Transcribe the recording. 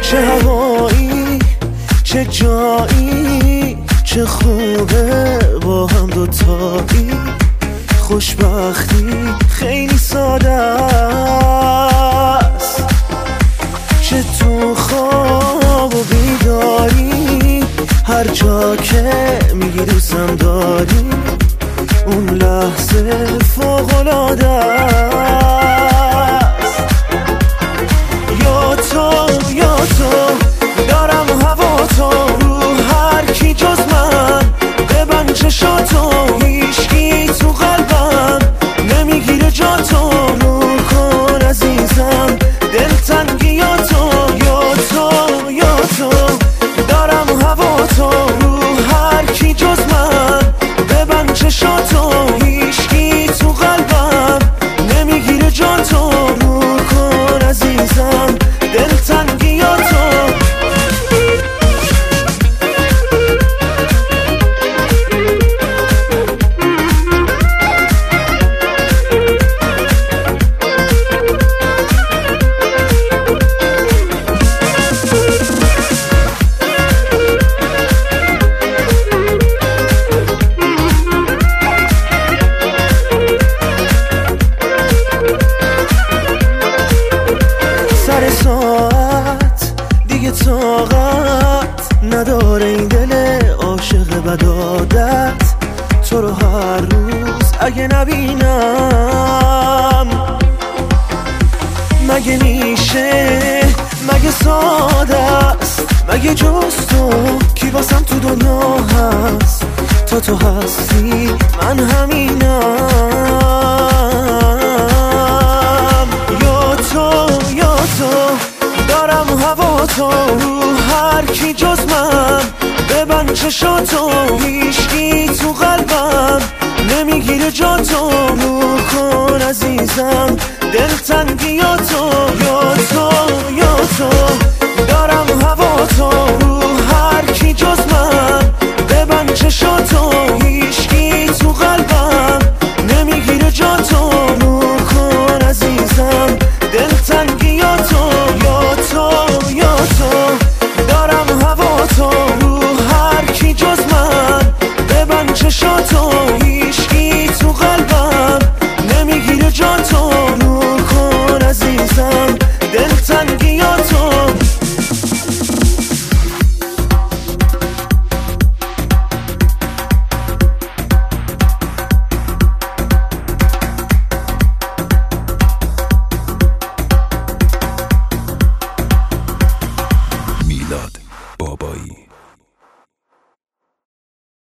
چه هوایی چه جایی، چه خوبه با هم دوتایی. خوشبختی خیلی ساده است، چه تو خواب و بیداری، هر جا که میگی دوستم داری، اون لحظه فوق‌العاده است. یا تو دارم هوا تو، رو هر کی جز من ببند چشاتو، هیچکی تو قلبم نمیگیره جا تو، نور کن عزیزم دلتنگیاتو. یا تو دارم هوا تو، رو هر کی جز من ببند چشاتو، هیچکی تو قلبم نمیگیره جا تو، نور کن عزیزم دلتنگیاتو. سر ساعت دیگه طاقت نداره این دل عاشق بدادت، تو رو هر روز اگه نبینم مگه میشه، مگه ساده است، مگه جز تو کی واسم تو دنیا هست، تا تو هستی من همینم. یا تو دارم هوا تو، رو هر کی جز من ببند چشاتو، هیچکی تو قلبم نمیگیره جا تو، نور کن عزیزم دلتنگیاتو. یا تو دارم هوا تو، رو هر کی جز من ببند چشاتو، هیچکی تو قلبم نمیگیره جا تو، نور کن عزیزم دلتنگیاتو. یا تو دارم هوا تو، رو هر کی جز من ببند چشاتو، هیچکی تو قلبم نمیگیره جا تو، نور کن عزیزم دلتنگیاتو.